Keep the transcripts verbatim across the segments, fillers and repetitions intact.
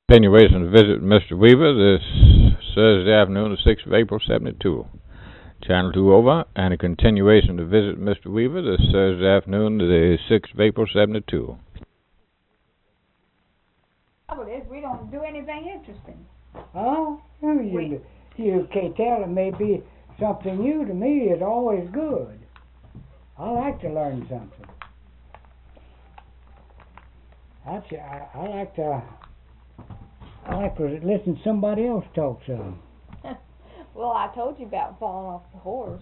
Continuation to visit Mister Weaver this Thursday afternoon, the sixth of April, seventy-two. Channel two over, and a continuation to visit Mister Weaver this Thursday afternoon, the sixth of April, seventy-two. We don't do anything interesting. Oh, you, you can't tell. It may be something new to me. It's always good. I like to learn something. That's, I, I like to. I like to listen to somebody else talk some. Well, I told you about falling off the horse.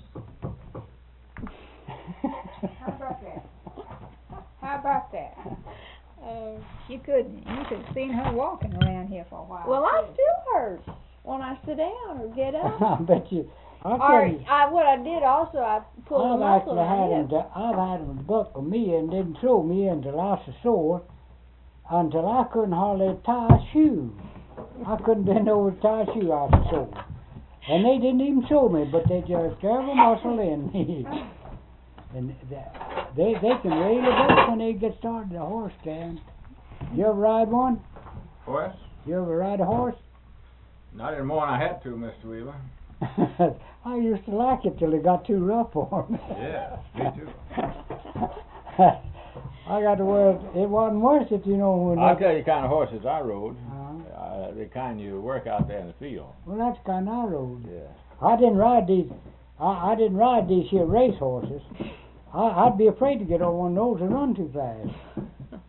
How about that? How about that? Uh, You could you could have seen her walking around here for a while. well, I too. still hurt when I sit down or get up. I bet you. I'll or tell you, I, what I did also, I pulled a I've muscle actually in had my him. hip. To, I've had him buckle me and didn't throw me until I was sore, until I couldn't hardly tie a shoe. I couldn't bend over to tie a shoe. I was sore, and they didn't even show me, but they just drove a muscle in me. And they they can rail it up when they get started. The horse can. You ever ride one? Horse? You ever ride a horse? Not any more than I had to, Mister Weaver. I used to like it till it got too rough for me. Yeah, me too. I got to wear it. It wasn't worth it, you know. When I'll that, tell you the kind of horses I rode. uh, Uh, the kind you work out there in the field. well, that's the kind I rode. Yeah. I didn't ride these. I, I didn't ride these here race horses. I, I'd be afraid to get on one of those and run too fast.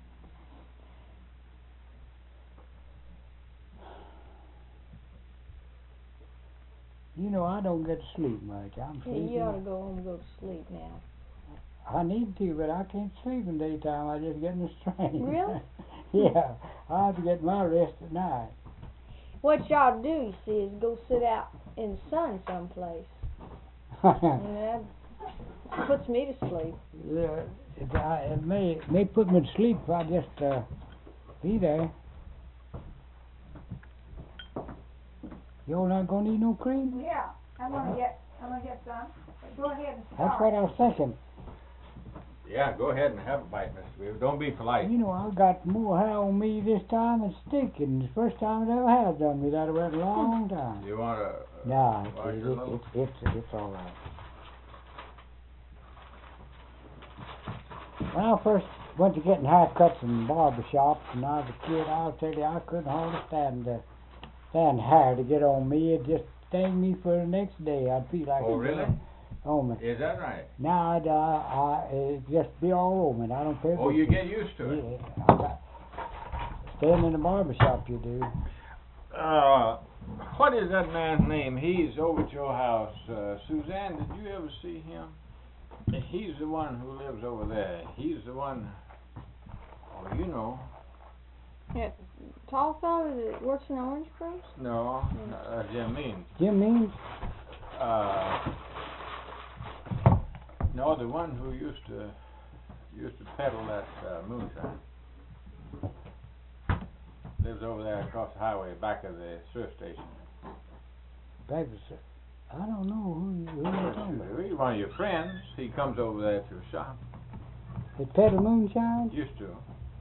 You know, I don't get to sleep much. I'm Yeah, sleepy. you ought to go home and go to sleep now. I need to, but I can't sleep in daytime. I just get in the strain. Really? Yeah, I have to get my rest at night. What y'all do, you see, is go sit out in the sun someplace. And that puts me to sleep. Yeah, it, I, it may may put me to sleep if I just uh, be there. You're not gonna eat no cream? Yeah, I'm gonna get I'm gonna get some. But go ahead and start. That's what I was thinking. Yeah, go ahead and have a bite, Mister Weaver. Don't be polite. You know, I've got more hair on me this time than sticking. It's the first time it ever has done me. That was a long time. You want to... Uh, Nah, wash it, your it, little- it, it's it's all right. When I first went to getting haircuts in barber shops when I was a kid, I'll tell you, I couldn't hardly stand the stand hair to get on me. It just stung me for the next day. I'd feel like Oh, it really? on me. Is that right? Now I'd, uh, I it just be all over me. I don't care. if Oh, it- you get used to it. Yeah, I got, staying in the barber shop, you do. Uh, what is that man's name? He's over at your house. Uh, Suzanne, did you ever see him? He's the one who lives over there. He's the one... Oh, you know. Yeah, tall fellow that works in the orange groves? No, uh, Jim Means. Jim Means? Uh, no, the one who used to used to peddle that uh, moonshine. Lives over there across the highway, back of the thrift station. Back to, I don't know who, you- who you're talking about. He's one of your friends. He comes over there to the shop. They peddle moonshine? Used to.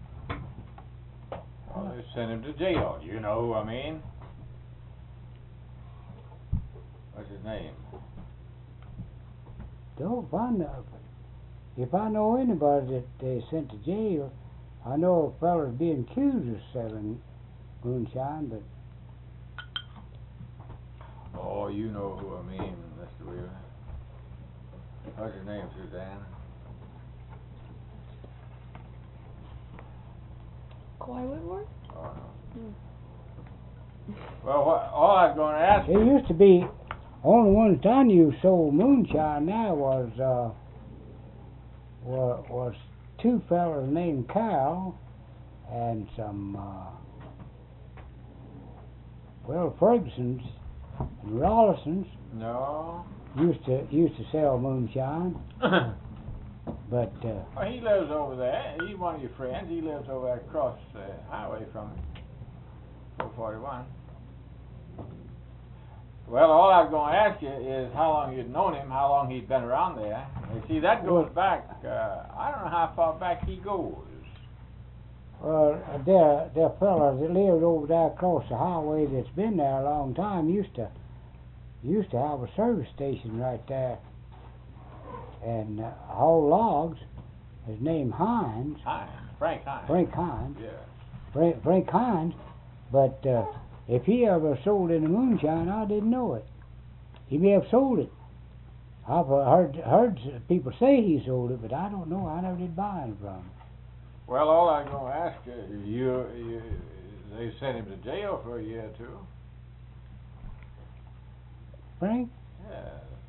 Well, they sent him to jail. You know who I mean? What's his name? Don't find out. If I know anybody that they sent to jail, I know a fella's being accused of selling moonshine, but Oh, you know who I mean, Mister Weaver. What's his name, Suzanne? Coy Whitworth? Oh, no. Hmm. Well, what, all I was going to ask there you... used to be, only ones I knew sold moonshine now was, uh, was, was two fellas named Kyle and some, uh, well, Ferguson's and Rollison's No. used to used to sell moonshine, but uh, Well, he lives over there. He's one of your friends. He lives over there across the highway from four forty-one. Well, all I was going to ask you is how long you'd known him, how long he'd been around there. You see, that goes back, uh, I don't know how far back he goes. Well, there, there fellas that lived over there across the highway that's been there a long time used to, used to have a service station right there, and uh, haul logs. His name Hines, Hines, Frank Hines. Frank Hines, Yeah. Frank, Frank Hines. But uh, if he ever sold any moonshine, I didn't know it. He may have sold it. I've uh, heard heard people say he sold it, but I don't know. I never did buy it from him. Well, all I'm gonna ask you, you, you, they sent him to jail for a year or two. Frank? Yeah.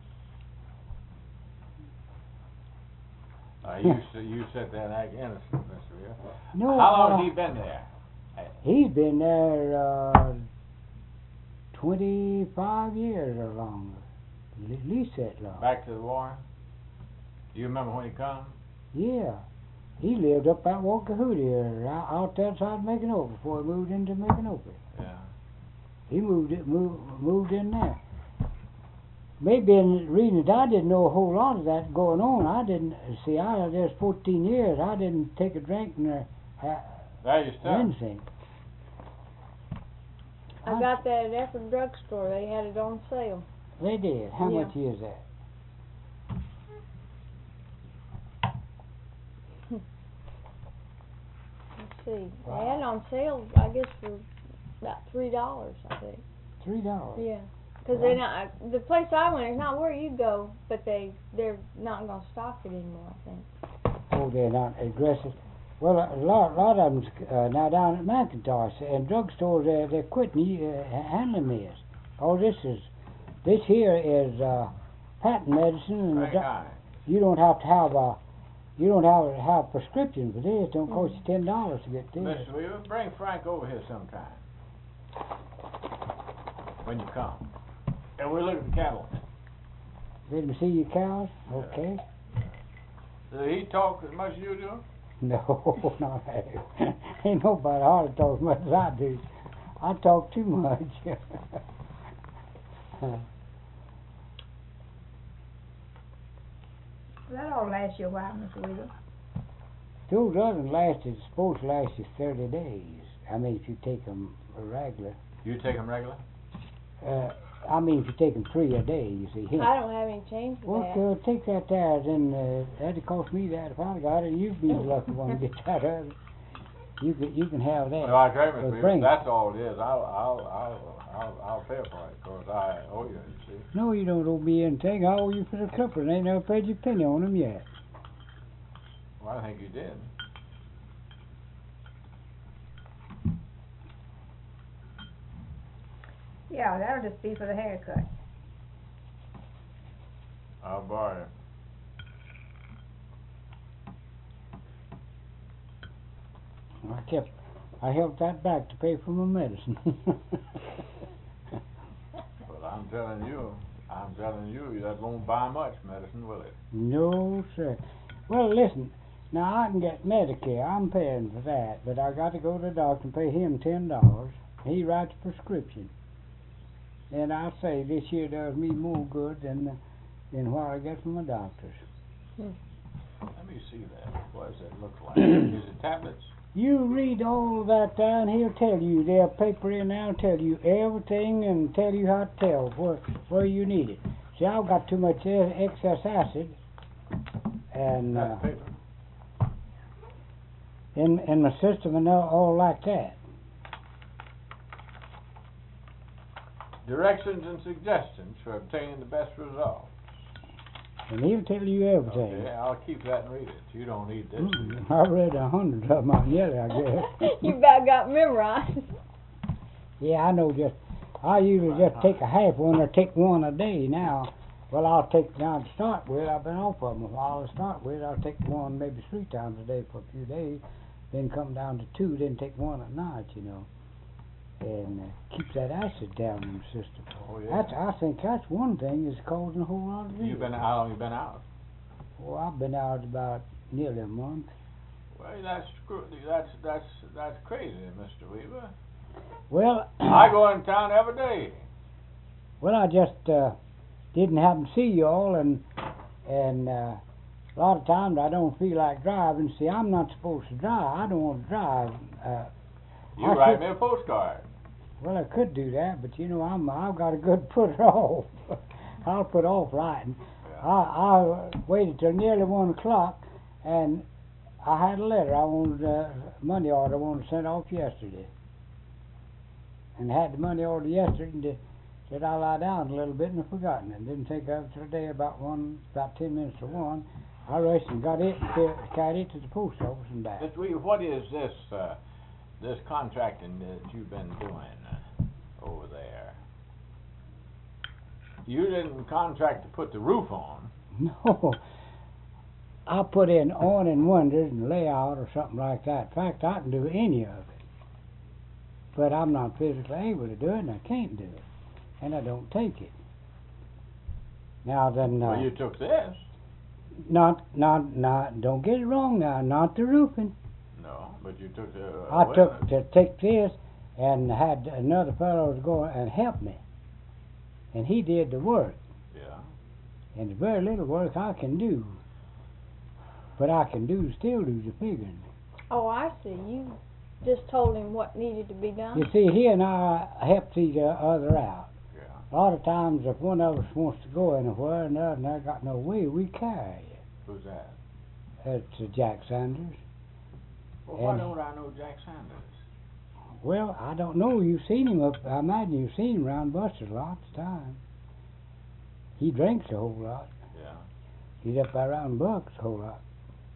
Uh, you, s- you sit there and act innocent, Mister Weaver. No. How long uh, has he been there? He's been there uh, twenty-five years or longer. At least that long. Back to the war? Do you remember when he come? Yeah. He lived up at Wakahuti, or out out there outside Micanopy before he moved into Micanopy. Yeah. He moved it, moved, moved in there. Maybe in reading it, I didn't know a whole lot of that going on. I didn't, see, I was there fourteen years. I didn't take a drink nor ha- There you stuff. anything. I got that at Efford drugstore. They had it on sale. They did. How Yeah. much is that? Let's see. Wow. They had it on sale, I guess, for about three dollars, I think. Three dollars. Yeah. Because they're not, the place I went is not where you go, but they, they're not going to stock it anymore, I think. Oh, they're not aggressive. Well, a lot, a lot of them uh, now down at McIntosh and drugstores, they're, they're quitting uh, handling this. Oh, this is, this here is uh, patent medicine, and the Frank doc- Hines. you don't have to have a, you don't have to have a prescription for this. It don't cost you ten dollars to get this. Mister Weaver, bring Frank over here sometime. When you come. And we'll look at the cattle. Let me see your cows. Okay. Does he talk as much as you do? No, not that. Ain't nobody hardly talk as much as I do. I talk too much. That all lasts you a while, Mister Weaver. Those others lasted, supposed to last you thirty days. I mean, if you take them regular. You take him regular? Uh, I mean, if you take them three a day, you see. I don't have any change for Well, that. uh, take that there, then uh, that'd cost me that if I got it. You'd be the lucky one to get that of it. You can, you can have that. Well, I agree, But Mister Weaver. bring it. That's all it is. I'll, I'll, I'll, I'll, I'll pay for it, because I owe you, you see. No, you don't owe me anything. I owe you for the clippers. Ain't never paid you a penny on them yet. Well, I think you did. Yeah, that'll just be for the haircut. I'll borrow it. I kept, I held that back to pay for my medicine. But I'm telling you, I'm telling you, that won't buy much medicine, will it? No, sir. Well, listen. Now I can get Medicare. I'm paying for that, but I got to go to the doctor and pay him ten dollars. He writes a prescription, and I say this here does me more good than than what I get from my doctors. Let me see that. What does that look like? Is it tablets? You read all of that down, he'll tell you. There's paper in there, tell you everything and tell you how to tell where where you need it. See, I've got too much e- excess acid, and uh, That's paper. in in my system and all, all like that. Directions and suggestions for obtaining the best results. And he'll tell you everything. Okay, I'll keep that and read it. You don't need this. do you? Mm, I read a hundred of them on yellow, I guess. You about got memorized. Yeah, I know. Just I usually just take a half one or take one a day now. Well, I'll take now to start with. I've been off of them a while to start with. I'll take one maybe three times a day for a few days, then come down to two, then take one at night. You know, and uh, keep that acid down in the system. Oh, yeah. That's I think that's one thing that's causing a whole lot of You've it. been, how long you been out? Well, I've been out about nearly a month. Well, that's screw- that's that's that's crazy, Mister Weaver. Well, I go in town every day. well, I just uh, didn't happen to see you all, and and uh, a lot of times I don't feel like driving. See, I'm not supposed to drive. I don't want to drive. Uh, You I write could- me a postcard. Well, I could do that, but you know, I'm I've got a good putter off. I'll put off writing. Yeah. I I waited till nearly one o'clock, and I had a letter I wanted uh, money order I wanted sent off yesterday, and had the money order yesterday. And they said I lie down a little bit and I forgotten it. Didn't take up till the day about one, about ten minutes to one. I rushed and got it and ca- carried it to the post office and back. Mister Weaver, what is this, uh, this contracting that you've been doing uh, over there? You didn't contract to put the roof on. No, I put in awning windows and layout or something like that. In fact, I can do any of it, but I'm not physically able to do it, and I can't do it, and I don't take it. Now then, uh, Well, you took this. not, not, not. Don't get it wrong now. Not the roofing. No, but you took the. Uh, I wait a took minute. to take this and had another fellow to go and help me, and he did the work. Yeah. And there's very little work I can do, but I can do still do the figuring. Oh, I see. You just told him what needed to be done? You see, he and I helped each other out. Yeah. A lot of times, if one of us wants to go anywhere and the other not got no way, we carry it. Who's that? That's uh, Jack Sanders. Well, why And- don't I know Jack Sanders? Well, I don't know. You've seen him up. I imagine you've seen him around Buster lots of times. He drinks a whole lot. Yeah. He's up there around Bucks a whole lot.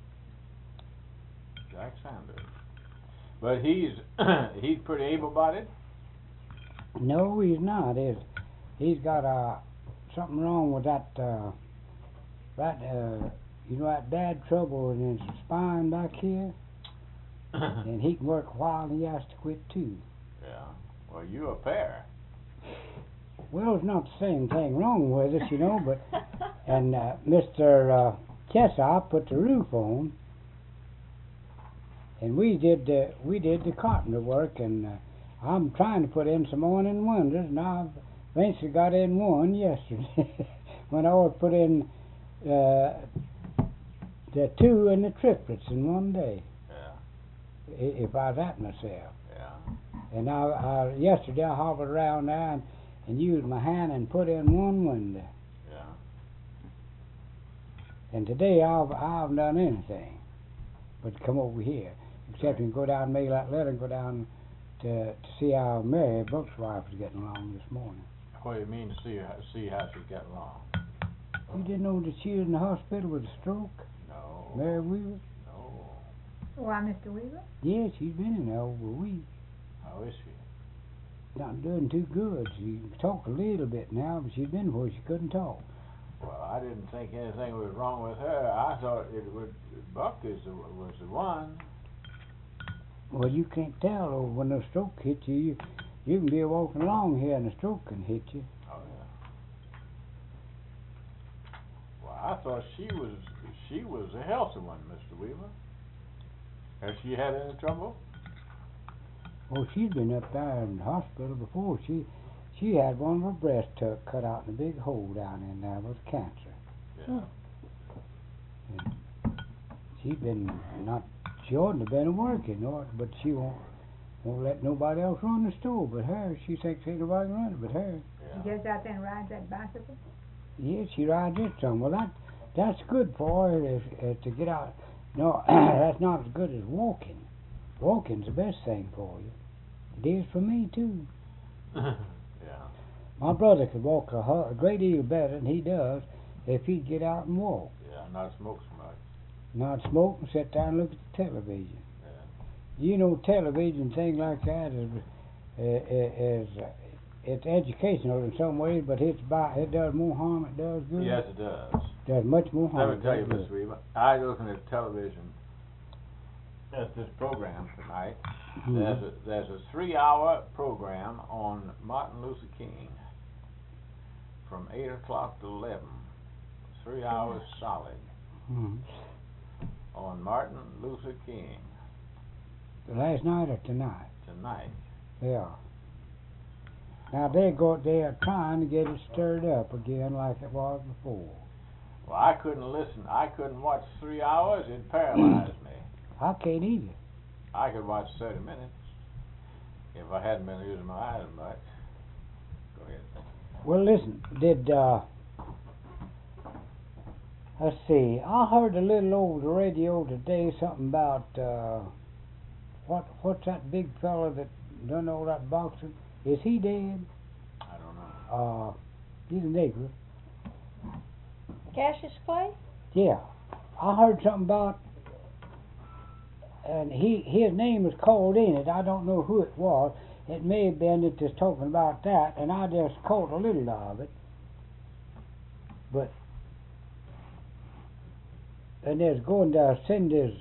Jack Sanders. But he's he's pretty able-bodied. No, he's not. He's, he's got uh, something wrong with that, uh, that, uh, you know, that bad trouble in his spine back here. And he can work a while and he has to quit too. Yeah. Well, you a pair. Well, it's not the same thing wrong with us, you know, but, and uh, Mister Uh, Chesop put the roof on, and we did the, we did the carpenter work, and uh, I'm trying to put in some awning windows, and I've eventually got in one yesterday, when I was put in uh, the two and the triplets in one day, Yeah. i- if I was at myself. Yeah. And I, I yesterday I hobbled around there and, and used my hand and put in one window. Yeah. And today I've I haven't done anything but come over here, except you can go down and make that letter and go down to to see how Mary Buck's wife is getting along this morning. What do you mean to see how, see how she's getting along? You didn't know that she was in the hospital with a stroke, No. Mary Weaver? No. Why, Mister Weaver? Yeah, she's been in there over a week. How is she? Not doing too good. She can talk a little bit now, but she's been where she couldn't talk. Well, I didn't think anything was wrong with her. I thought it would. Buck is the, was the one. Well, you can't tell oh, when a stroke hits you, you. You can be walking along here and a stroke can hit you. Oh yeah. Well, I thought she was she was a healthy one, Mister Weaver. Has she had any trouble? Oh, she's been up there in the hospital before. She she had one of her breasts took, cut out in a big hole down in there with cancer. Yeah. And she's been not, she oughtn't have been working, or, but she won't, won't let nobody else run the store but her. She thinks ain't nobody can run it but her. Yeah. She goes out there and rides that bicycle? Yeah, she rides it some. Well, that that's good for her if, uh, to get out. No, that's not as good as walking. Walking's the best thing for you. It is for me too. Yeah. My brother could walk a, hu- a great deal better than he does if he'd get out and walk. Yeah. Not smoke so much. Not smoke and sit down and look at the television. Yeah. You know, television, things like that is, uh, is uh, it's educational in some ways, but it's by, it does more harm than it does good. Yes, it does. Does much more harm. Let me tell you, than it does Mister Weaver, I was looking at television at this program tonight. good. There's Mhm. a there's a three hour program on Martin Luther King from eight o'clock to eleven. Three hours solid Mhm. on Martin Luther King Last night or tonight? tonight. They are. Now they go. They are trying to get it stirred up again like it was before. Well, I couldn't listen. I couldn't watch three hours. It paralyzed me. I can't either. I could watch thirty minutes if I hadn't been using my eyes much. Go ahead. Well, listen, did, uh, let's see, I heard a little over the radio today something about, uh, what, what's that big fella that done all that boxing? Is he dead? I don't know. Uh, he's a nigger. Cassius Clay? Yeah. I heard something about, and he, his name was called in it. I don't know who it was. It may have been that just talking about that, and I just caught a little of it. But, and there's going to send his,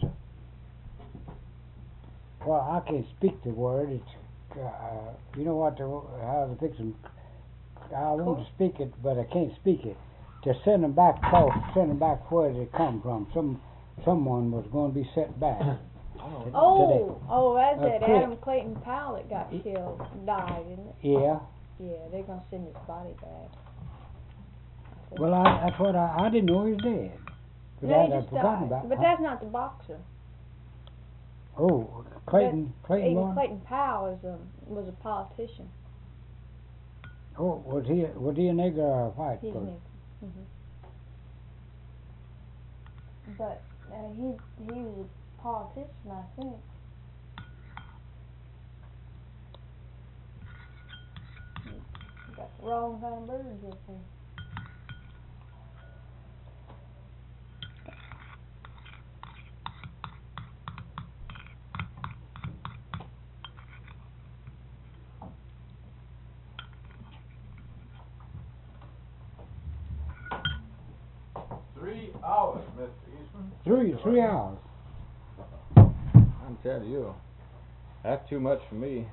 well, I can't speak the word. It's, uh, you know what, the, how to fix them. I want to speak it, but I can't speak it. To send them back, across, send them back where they come from. Some, someone was going to be sent back. Oh, today. oh, that's Uh, that Cliff. Adam Clayton Powell that got killed, died, isn't it? Yeah. Yeah, they're gonna send his body back. Well, I, that's what I, I didn't know he was dead. But No, I, he I'd just forgotten died. about. But huh? that's not the boxer. Oh, Clayton, Clayton Even one? Clayton Powell is a, was a politician. Oh, was he, was he a nigger or a white He's person? nigger. Mhm. But uh, he he was a politician, I think. Got the wrong kind of birds up there. Three hours, Mister Eastman. Three, three hours. I'm telling you, that's too much for me.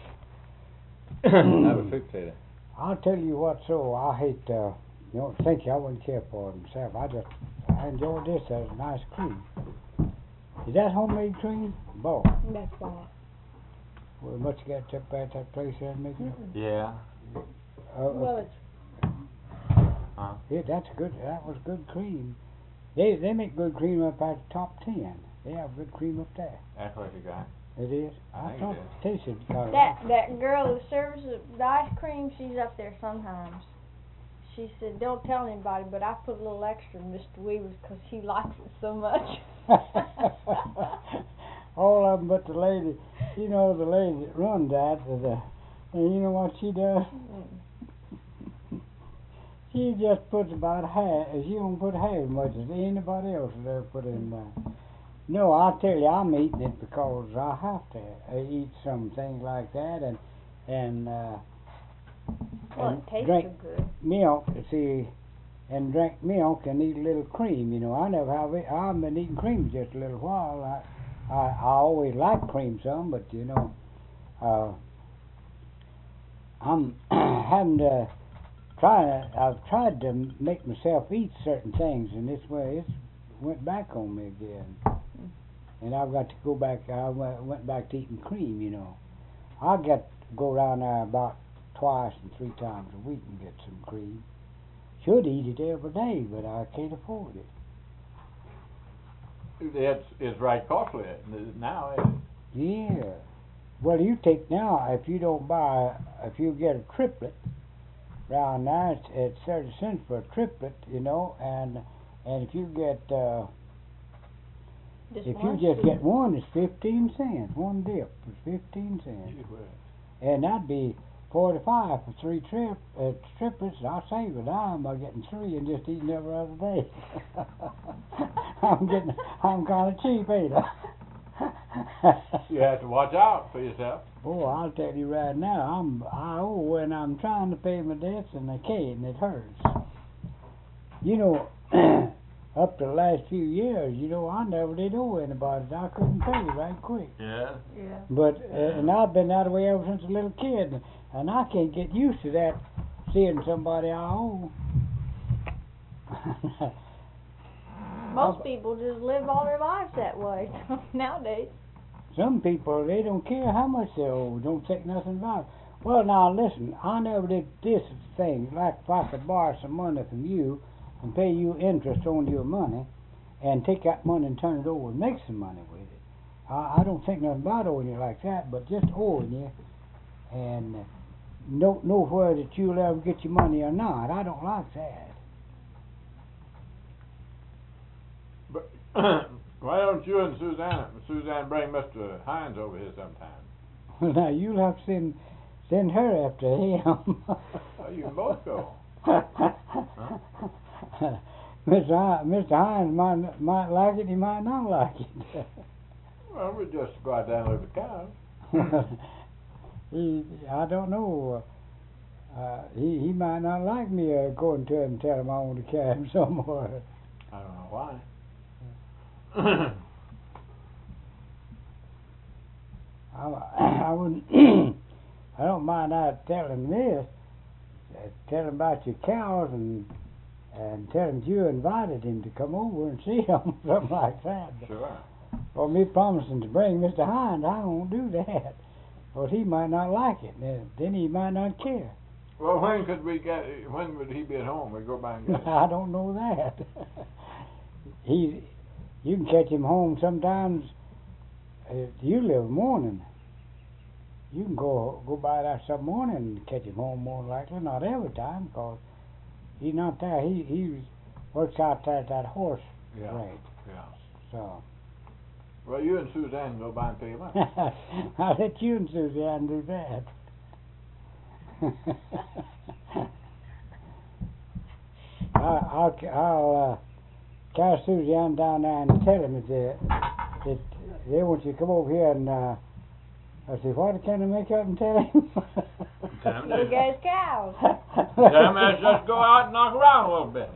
I'm a fixator. I'll tell you what, so I hate, uh, you know, thank you, I wouldn't care for it myself. I just, I enjoyed this as a nice cream. Is that homemade cream? Boy, That's why. well, much you got up at that place there making it? Yeah. Uh, Well, it's Huh? yeah, that's good, that was good cream. They, they make good cream up at the top ten. They have good cream up there. That's what you got. It is? I think it thought is. it tasted kind of that that girl who serves the the ice cream. She's up there sometimes. She said, "Don't tell anybody, but I put a little extra in Mister Weaver's because he likes it so much." All of them but the lady, you know, the lady that runs that, the, and you know what she does? Mm. She just puts about half, she don't put half as much as anybody else has ever put in there. No, I tell you, I'm eating it because I have to uh, eat some things like that, and, and, uh, Well, and it tastes drink so good. milk, see, and drink milk and eat a little cream, you know. I never have it, I've been eating cream just a little while. I, I, I always like cream some, but you know, uh, I'm having to try, I've tried to make myself eat certain things, and this way it's went back on me again. And I've got to go back, I went, went back to eating cream, you know. I get to go around there about twice and three times a week and get some cream. Should eat it every day, but I can't afford it. It's, it's right costly now, isn't it? Yeah. Well, you take now, if you don't buy, if you get a triplet, around there, it's, it's thirty cents for a triplet, you know, and and if you get, uh, Just if one you just scoop. get one, it's fifteen cents. One dip is fifteen cents. Gee whiz. And that'd be forty-five for three trip, uh, triplets. I'll save a dime by getting three and just eating every other day. I'm getting, I'm kind of cheap, ain't I? You have to watch out for yourself. Boy, I'll tell you right now, I'm, I owe when I'm trying to pay my debts and I can't, and it hurts. You know, up to the last few years, you know, I never did owe anybody. I couldn't pay right quick. Yeah. Yeah. But, uh, and I've been that way ever since a little kid, and I can't get used to that, seeing somebody I owe. Most people just live all their lives that way nowadays. Some people, they don't care how much they owe, don't think nothing about it. Well, now listen, I never did this thing, like if I could borrow some money from you, and pay you interest on your money, and take that money and turn it over and make some money with it. I, I don't think nothing about owing you like that, but just owing you and don't know whether that you'll ever get your money or not. I don't like that. But why don't you and Suzanne, Suzanne bring Mister Hines over here sometime? Well, now you'll have to send send her after him. Oh, you can both go. Mister Hi- Mister Hines might might like it. He might not like it. Well, we just go out there and look at the cows. he, I don't know. Uh, he he might not like me uh, going to him and tell him I want to carry him somewhere. I don't know why. I, I wouldn't. I don't mind out telling this. Uh, tell him about your cows and and tell him you invited him to come over and see them, something like that. Sure. Or me promising to bring Mister Hines, I won't do that. But he might not like it. Then, then he might not care. Well, when could we get? When would he be at home? We go by and get him. I don't know that. he, you can catch him home sometimes. If you live morning, you can go go by there some morning and catch him home more than likely. Not every time, because he's not there. He he works out there at that horse Yeah. ranch. Yeah. So Well, you and Suzanne go by and pick him up. I'll let you and Suzanne do that. I, I'll I'll uh, carry Suzanne down there and tell him that they, that they want you to come over here and uh, I say, what can I make up and tell him? Tell him Look at his cows. Tell him let's just go out and knock around a little bit.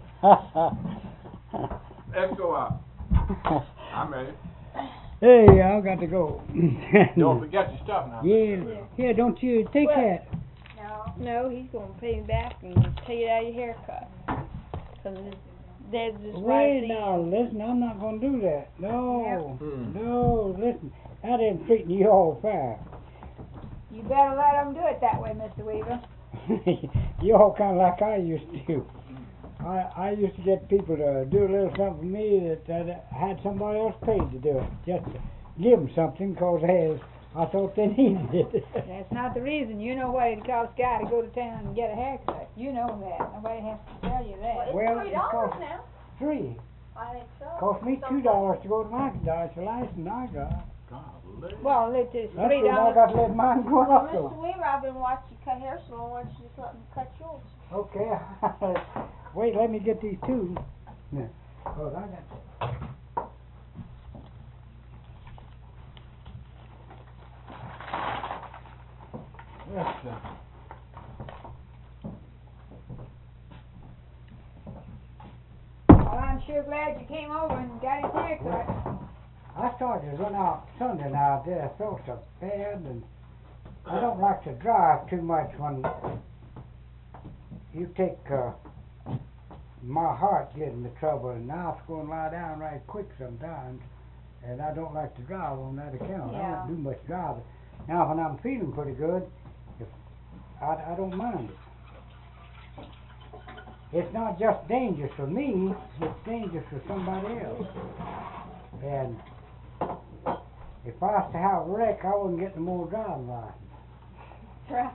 Let's go out. I'm ready. Hey, I've got to go. Don't forget your stuff now. Yeah, yeah. Don't you take Well, that. No, no, he's gonna pay me back and take it out of your haircut. Cause his dad's just right Wait at the now, end. listen. I'm not gonna do that. No, Hmm. no. Listen, that isn't treating you all fair. You better let them do it that way, Mister Weaver. you all kind of like I used to. I I used to get people to do a little something for me that, that had somebody else paid to do it, just to give them something, cause they, I thought they needed it. That's not the reason. You know what it costs a guy to go to town and get a haircut. You know that. Nobody has to tell you that. Well, Three it dollars costs now. three. I think so. Cost me two dollars to go to my Dodge the license I got. Golly. Well, it is That's three when I dollars. got to let mine go Well, up. Mister though. Weaver, I've been watching you cut hair so long. Why don't you just let me cut yours? Okay. Wait, let me get these two. Yeah. Cause I got. Yes, sir. Well, I'm sure glad you came over and got his haircut. I started to run out Sunday now. I did. I felt so bad, and I don't like to drive too much when you take uh, my heart getting into trouble, and now it's going to lie down right quick sometimes, and I don't like to drive on that account. I Yeah. don't do much driving. Now, when I'm feeling pretty good, if I, I don't mind it. It's not just dangerous for me, it's dangerous for somebody else. And if I was to have a wreck, I wouldn't get no more driving license. Right.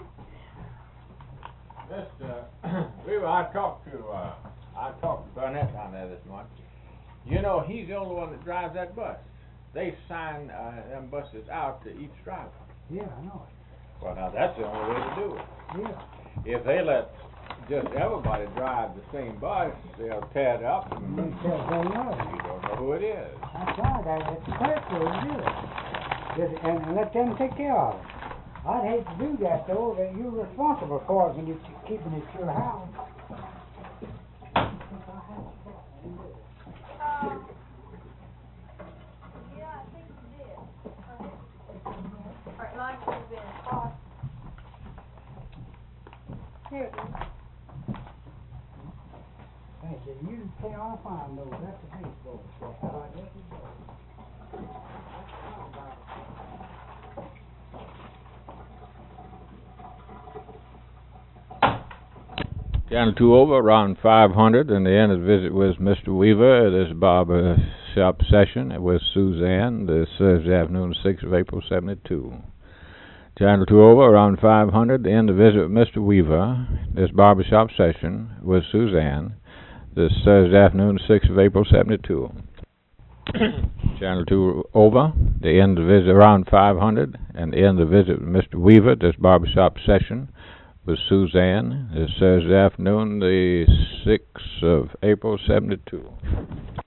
Mister Weaver, I talked to, uh, I talked to Burnett down there this morning. You know, he's the only one that drives that bus. They sign uh, them buses out to each driver. Yeah, I know Well, now that's the only way to do it. it. Yeah. If they let just everybody drive the same bus, they'll tear it up And and then tell them no. you don't know who it is. That's right, I- that's the correct way to do it. Just, and, and let them take care of it. I'd hate to do that though, that you're responsible for it when you're keeping it to your house. Um, yeah, I think you did. Alright, mine should have been off. Here it is. Thank you. You can all find those. That's a baseball set. I like that as well. Channel two over, around five hundred, and the end of the visit was Mister Weaver. This barber shop session with Suzanne, this Thursday afternoon, sixth of April, seventy-two. Channel two over, around five hundred, the end of the visit with Mister Weaver. This barber shop session with Suzanne, this Thursday afternoon, sixth of April, seventy-two. Channel two over, the end of the visit around five hundred, and the end of the visit with Mister Weaver, this barber shop session with Suzanne, this Thursday afternoon, the sixth of April, seventy-two.